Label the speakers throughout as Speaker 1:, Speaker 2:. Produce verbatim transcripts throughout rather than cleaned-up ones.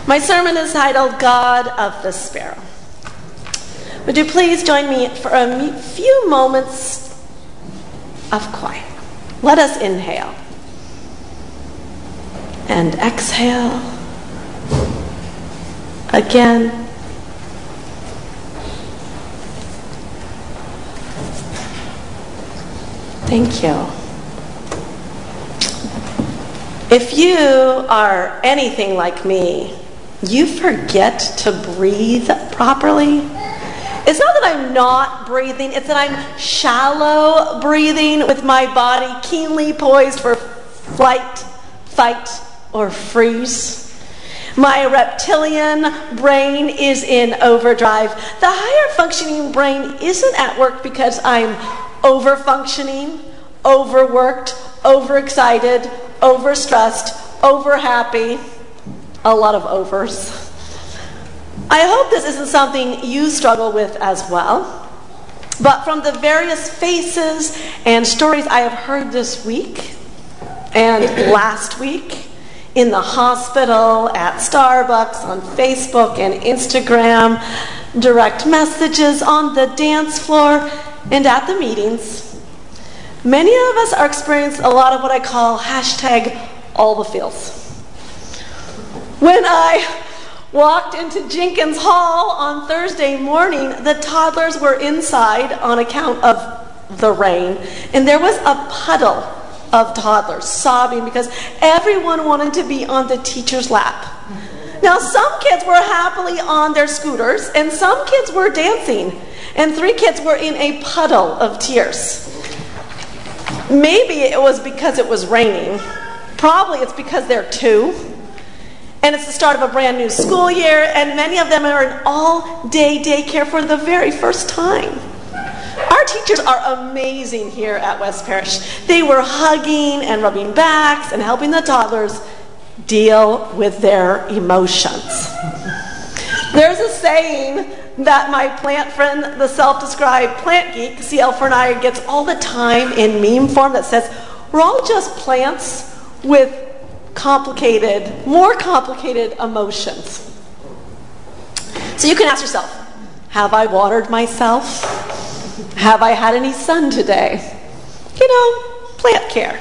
Speaker 1: My sermon is titled, God of the Sparrow. Would you please join me for a few moments of quiet? Let us inhale and exhale again. Thank you. If you are anything like me, you forget to breathe properly. It's not that I'm not breathing, it's that I'm shallow breathing with my body keenly poised for flight, fight, or freeze. My reptilian brain is in overdrive. The higher functioning brain isn't at work because I'm over-functioning, overworked, overexcited, overstressed, overhappy. A lot of overs. I hope this isn't something you struggle with as well. But from the various faces and stories I have heard this week and last week in the hospital, at Starbucks, on Facebook and Instagram, direct messages on the dance floor, and at the meetings, many of us are experiencing a lot of what I call hashtag all the feels. When I walked into Jenkins Hall on Thursday morning, the toddlers were inside on account of the rain, and there was a puddle of toddlers sobbing because everyone wanted to be on the teacher's lap. Now, some kids were happily on their scooters, and some kids were dancing, and three kids were in a puddle of tears. Maybe it was because it was raining. Probably it's because they're two. And it's the start of a brand new school year, and many of them are in all-day daycare for the very first time. Our teachers are amazing here at West Parish. They were hugging and rubbing backs and helping the toddlers deal with their emotions. There's a saying that my plant friend, the self-described plant geek, C L Fornaya, gets all the time in meme form that says, we're all just plants with complicated, more complicated emotions. So you can ask yourself, have I watered myself? Have I had any sun today? You know, plant care.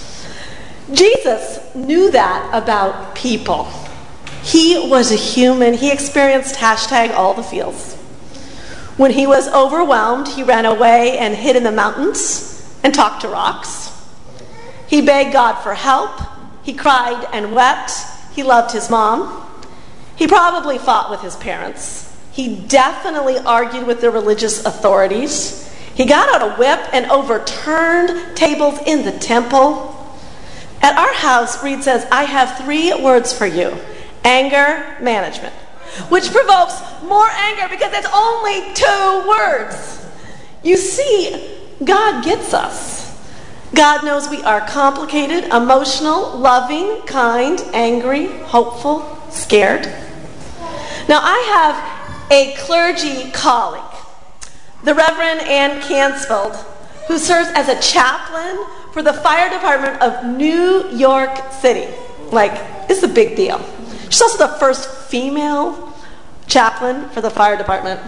Speaker 1: Jesus knew that about people. He was a human. He experienced hashtag all the feels. When he was overwhelmed, he ran away and hid in the mountains and talked to rocks. He begged God for help. He cried and wept. He loved his mom. He probably fought with his parents. He definitely argued with the religious authorities. He got out a whip and overturned tables in the temple. At our house, Reed says, I have three words for you. Anger management, which provokes more anger because it's only two words. You see, God gets us. God knows we are complicated, emotional, loving, kind, angry, hopeful, scared. Now, I have a clergy colleague, the Reverend Ann Cansfield, who serves as a chaplain for the fire department of New York City. Like, it's a big deal. She's also the first female chaplain for the fire department.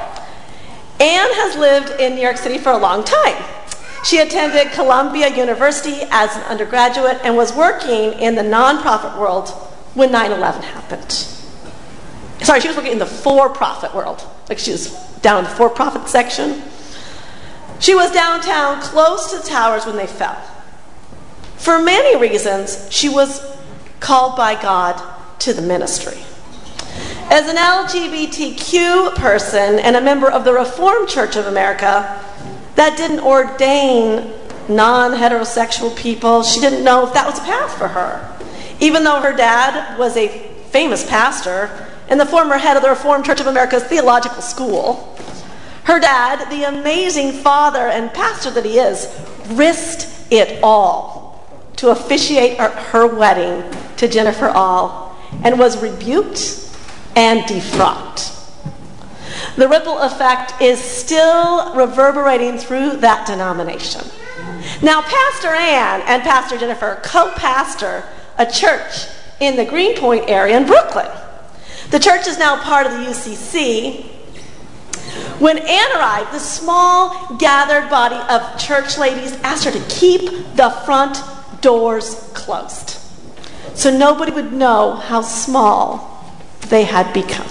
Speaker 1: Ann has lived in New York City for a long time. She attended Columbia University as an undergraduate and was working in the nonprofit world when nine eleven happened. Sorry, she was working in the for-profit world. Like she was down in the for-profit section. She was downtown close to the towers when they fell. For many reasons, she was called by God to the ministry. As an L G B T Q person and a member of the Reformed Church of America, that didn't ordain non-heterosexual people. She didn't know if that was a path for her. Even though her dad was a famous pastor and the former head of the Reformed Church of America's theological school, her dad, the amazing father and pastor that he is, risked it all to officiate her, her wedding to Jennifer Ahl and was rebuked and defrocked. The ripple effect is still reverberating through that denomination. Now, Pastor Ann and Pastor Jennifer co-pastor a church in the Greenpoint area in Brooklyn. The church is now part of the U C C. When Anne arrived, the small gathered body of church ladies asked her to keep the front doors closed so nobody would know how small they had become.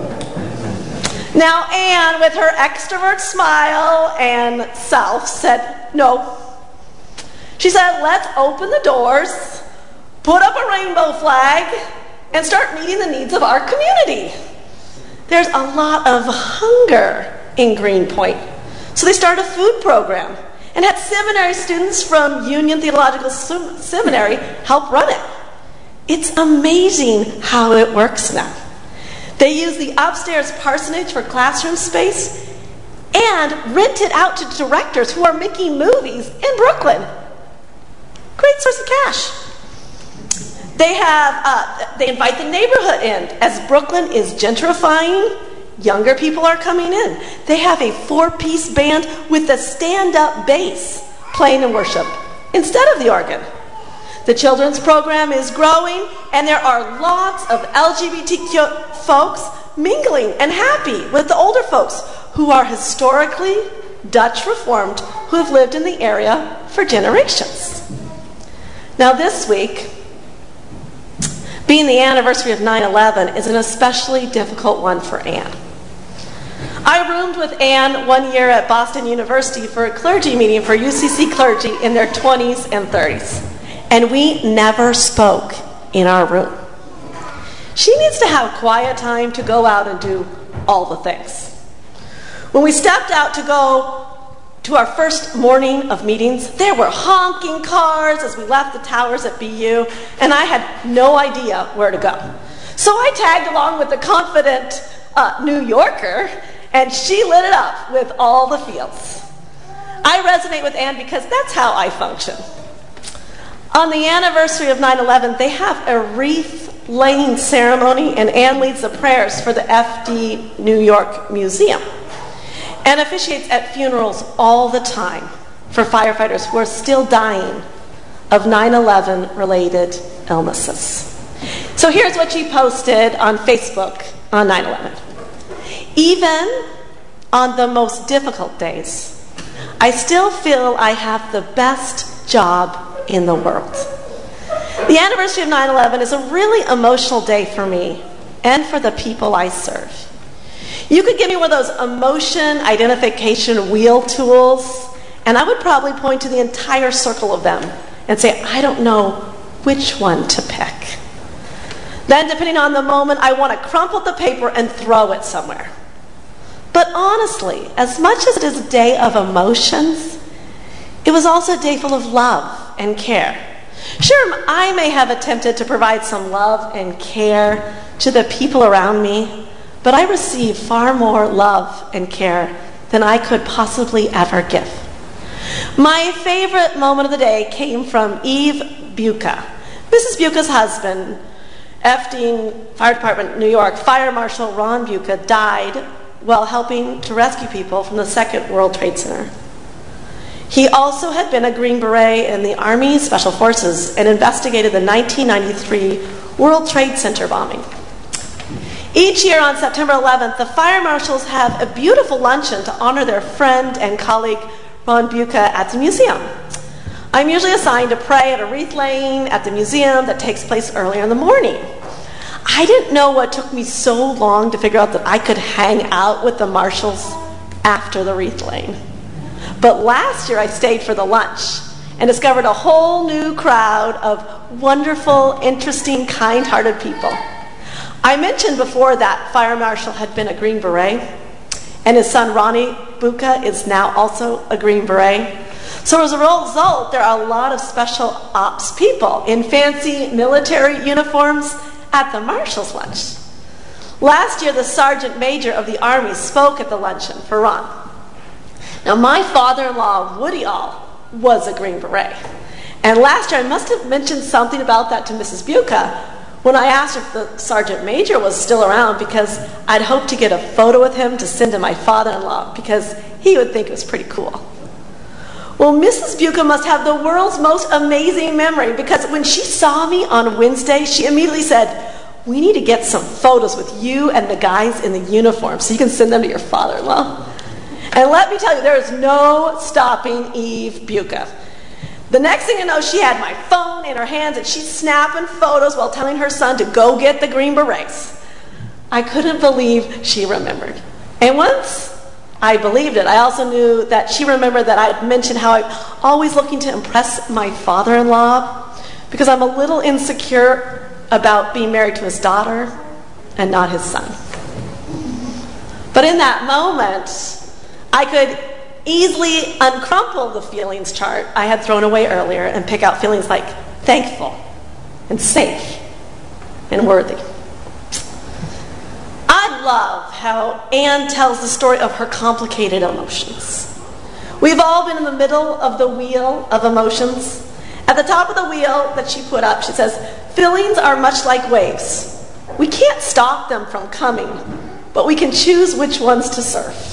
Speaker 1: Now Anne, with her extrovert smile and self, said no. She said, let's open the doors, put up a rainbow flag, and start meeting the needs of our community. There's a lot of hunger in Greenpoint. So they started a food program and had seminary students from Union Theological Seminary help run it. It's amazing how it works now. They use the upstairs parsonage for classroom space and rent it out to directors who are making movies in Brooklyn. Great source of cash. They have, uh, they invite the neighborhood in. As Brooklyn is gentrifying, younger people are coming in. They have a four-piece band with a stand-up bass playing in worship instead of the organ. The children's program is growing, and there are lots of L G B T Q folks mingling and happy with the older folks who are historically Dutch Reformed who have lived in the area for generations. Now this week, being the anniversary of nine eleven, is an especially difficult one for Anne. I roomed with Anne one year at Boston University for a clergy meeting for U C C clergy in their twenties and thirties, and we never spoke in our room. She needs to have quiet time to go out and do all the things. When we stepped out to go to our first morning of meetings, there were honking cars as we left the towers at B U, and I had no idea where to go. So I tagged along with the confident uh, New Yorker, and she lit it up with all the feels. I resonate with Anne because that's how I function. On the anniversary of nine eleven, they have a wreath-laying ceremony, and Anne leads the prayers for the F D New York Museum and officiates at funerals all the time for firefighters who are still dying of nine eleven related illnesses. So here's what she posted on Facebook on nine eleven. Even on the most difficult days, I still feel I have the best job in the world. The anniversary of nine eleven is a really emotional day for me and for the people I serve. You could give me one of those emotion identification wheel tools, and I would probably point to the entire circle of them and say, I don't know which one to pick. Then, depending on the moment, I want to crumple the paper and throw it somewhere. But honestly, as much as it is a day of emotions, it was also a day full of love and care. Sure, I may have attempted to provide some love and care to the people around me, but I received far more love and care than I could possibly ever give. My favorite moment of the day came from Eve Buca. Missus Buca's husband, Efting Fire Department, New York, Fire Marshal Ron Buca, died while helping to rescue people from the Second World Trade Center. He also had been a Green Beret in the Army Special Forces and investigated the nineteen ninety-three World Trade Center bombing. Each year on September eleventh, the fire marshals have a beautiful luncheon to honor their friend and colleague Ron Buca at the museum. I'm usually assigned to pray at a wreath laying at the museum that takes place earlier in the morning. I didn't know what took me so long to figure out that I could hang out with the marshals after the wreath laying. But last year I stayed for the lunch and discovered a whole new crowd of wonderful, interesting, kind-hearted people. I mentioned before that Fire Marshal had been a Green Beret, and his son Ronnie Buca is now also a Green Beret. So as a result, there are a lot of special ops people in fancy military uniforms at the Marshal's lunch. Last year, the Sergeant Major of the Army spoke at the luncheon for Ron. Now, my father-in-law, Woody All, was a Green Beret. And last year, I must have mentioned something about that to Missus Buca when I asked if the Sergeant Major was still around, because I'd hoped to get a photo with him to send to my father-in-law because he would think it was pretty cool. Well, Missus Buca must have the world's most amazing memory, because when she saw me on Wednesday, she immediately said, we need to get some photos with you and the guys in the uniform so you can send them to your father-in-law. And let me tell you, there is no stopping Eve Buca. The next thing you know, she had my phone in her hands and she's snapping photos while telling her son to go get the Green Berets. I couldn't believe she remembered. And once I believed it, I also knew that she remembered that I had mentioned how I'm always looking to impress my father-in-law because I'm a little insecure about being married to his daughter and not his son. But in that moment, I could easily uncrumple the feelings chart I had thrown away earlier and pick out feelings like thankful and safe and worthy. I love how Anne tells the story of her complicated emotions. We've all been in the middle of the wheel of emotions. At the top of the wheel that she put up, she says, feelings are much like waves. We can't stop them from coming, but we can choose which ones to surf.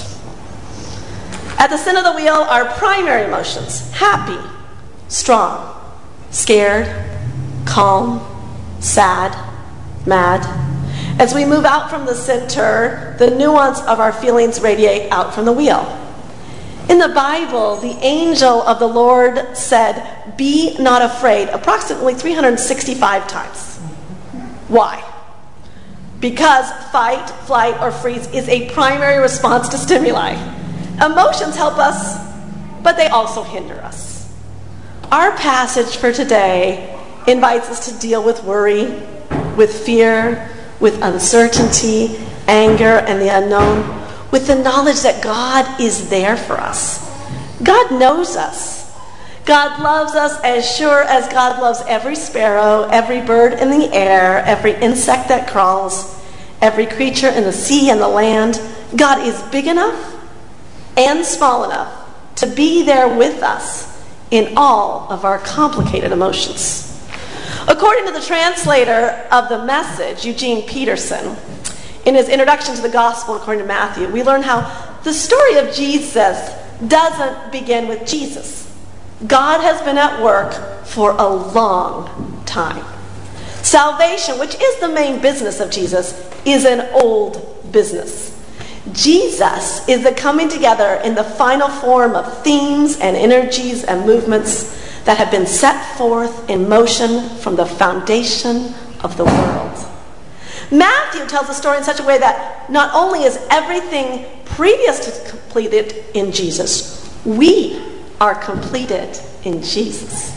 Speaker 1: At the center of the wheel are primary emotions: happy, strong, scared, calm, sad, mad. As we move out from the center, the nuance of our feelings radiate out from the wheel. In the Bible, the angel of the Lord said, "Be not afraid," approximately three hundred sixty-five times. Why? Because fight, flight, or freeze is a primary response to stimuli. Emotions help us, but they also hinder us. Our passage for today invites us to deal with worry, with fear, with uncertainty, anger, and the unknown, with the knowledge that God is there for us. God knows us. God loves us as sure as God loves every sparrow, every bird in the air, every insect that crawls, every creature in the sea and the land. God is big enough and small enough to be there with us in all of our complicated emotions. According to the translator of the Message, Eugene Peterson, in his introduction to the Gospel according to Matthew, we learn how the story of Jesus doesn't begin with Jesus. God has been at work for a long time. Salvation, which is the main business of Jesus, is an old business. Jesus is the coming together in the final form of themes and energies and movements that have been set forth in motion from the foundation of the world. Matthew tells the story in such a way that not only is everything previous to completed in Jesus, we are completed in Jesus.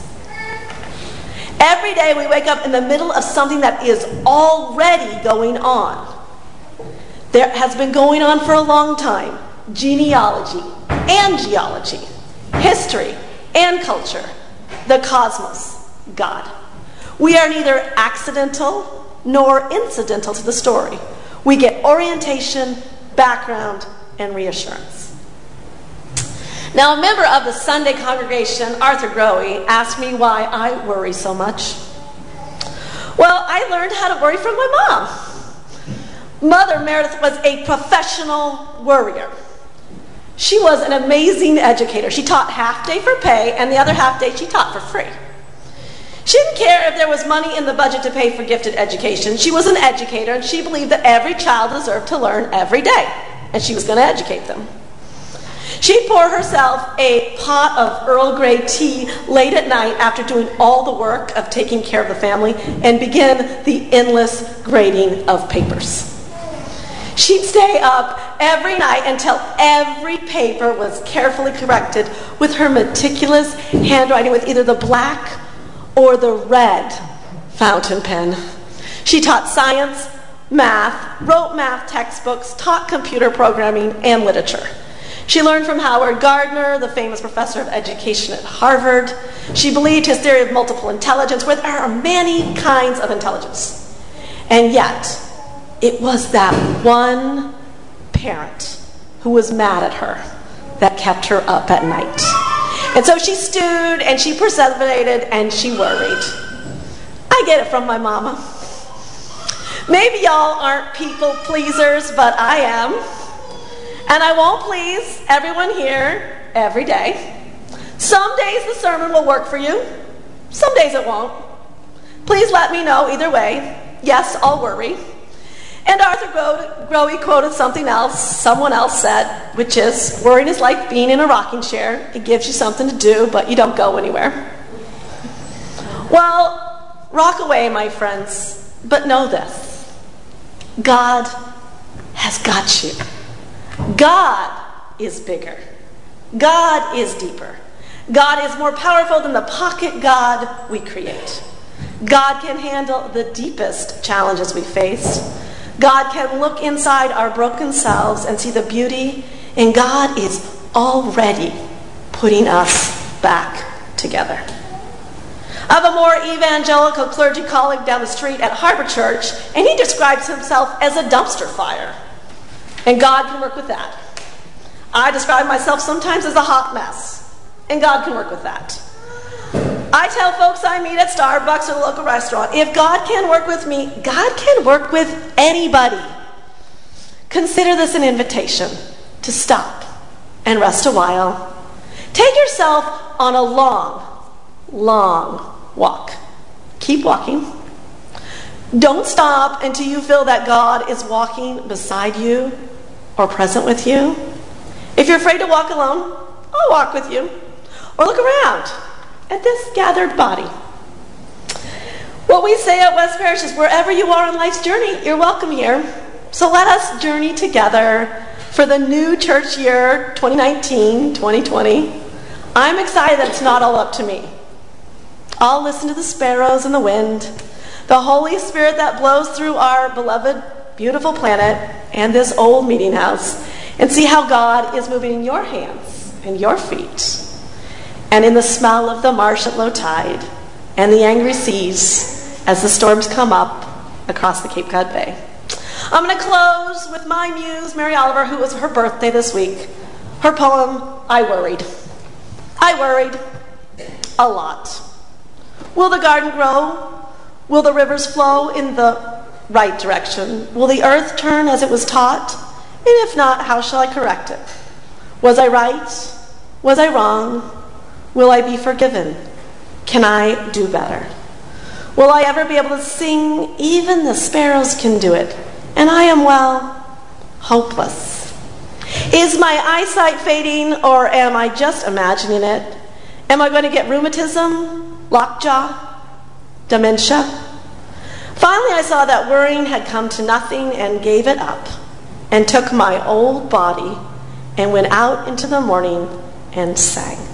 Speaker 1: Every day we wake up in the middle of something that is already going on. There has been going on for a long time: genealogy and geology, history and culture, the cosmos, God. We are neither accidental nor incidental to the story. We get orientation, background, and reassurance. Now, a member of the Sunday congregation, Arthur Grohe, asked me why I worry so much. Well, I learned how to worry from my mom. Mother Meredith was a professional worrier. She was an amazing educator. She taught half day for pay, and the other half day she taught for free. She didn't care if there was money in the budget to pay for gifted education. She was an educator, and she believed that every child deserved to learn every day, and she was going to educate them. She'd pour herself a pot of Earl Grey tea late at night after doing all the work of taking care of the family and begin the endless grading of papers. She'd stay up every night until every paper was carefully corrected with her meticulous handwriting with either the black or the red fountain pen. She taught science, math, wrote math textbooks, taught computer programming and literature. She learned from Howard Gardner, the famous professor of education at Harvard. She believed his theory of multiple intelligence, where there are many kinds of intelligence. And yet, it was that one parent who was mad at her that kept her up at night. And so she stewed and she perseverated and she worried. I get it from my mama. Maybe y'all aren't people pleasers, but I am. And I won't please everyone here every day. Some days the sermon will work for you. Some days it won't. Please let me know either way. Yes, I'll worry. And Arthur Grohe quoted something else someone else said, which is, worrying is like being in a rocking chair. It gives you something to do, but you don't go anywhere. Well, rock away, my friends, but know this. God has got you. God is bigger. God is deeper. God is more powerful than the pocket God we create. God can handle the deepest challenges we face. God can look inside our broken selves and see the beauty, and God is already putting us back together. I have a more evangelical clergy colleague down the street at Harbor Church, and he describes himself as a dumpster fire. And God can work with that. I describe myself sometimes as a hot mess, and God can work with that. I tell folks I meet at Starbucks or the local restaurant, if God can work with me, God can work with anybody. Consider this an invitation to stop and rest a while. Take yourself on a long, long walk. Keep walking. Don't stop until you feel that God is walking beside you or present with you. If you're afraid to walk alone, I'll walk with you. Or look around at this gathered body. What we say at West Parish is wherever you are on life's journey, you're welcome here. So let us journey together for the new church year, twenty nineteen twenty twenty. I'm excited that it's not all up to me. I'll listen to the sparrows and the wind, the Holy Spirit that blows through our beloved, beautiful planet and this old meeting house, and see how God is moving in your hands and your feet, and in the smell of the marsh at low tide and the angry seas as the storms come up across the Cape Cod Bay. I'm going to close with my muse, Mary Oliver, who was her birthday this week. Her poem, I Worried. I worried a lot. Will the garden grow? Will the rivers flow in the right direction? Will the earth turn as it was taught? And if not, how shall I correct it? Was I right? Was I wrong? Will I be forgiven? Can I do better? Will I ever be able to sing? Even the sparrows can do it. And I am, well, hopeless. Is my eyesight fading, or am I just imagining it? Am I going to get rheumatism, lockjaw, dementia? Finally, I saw that worrying had come to nothing and gave it up, and took my old body and went out into the morning and sang.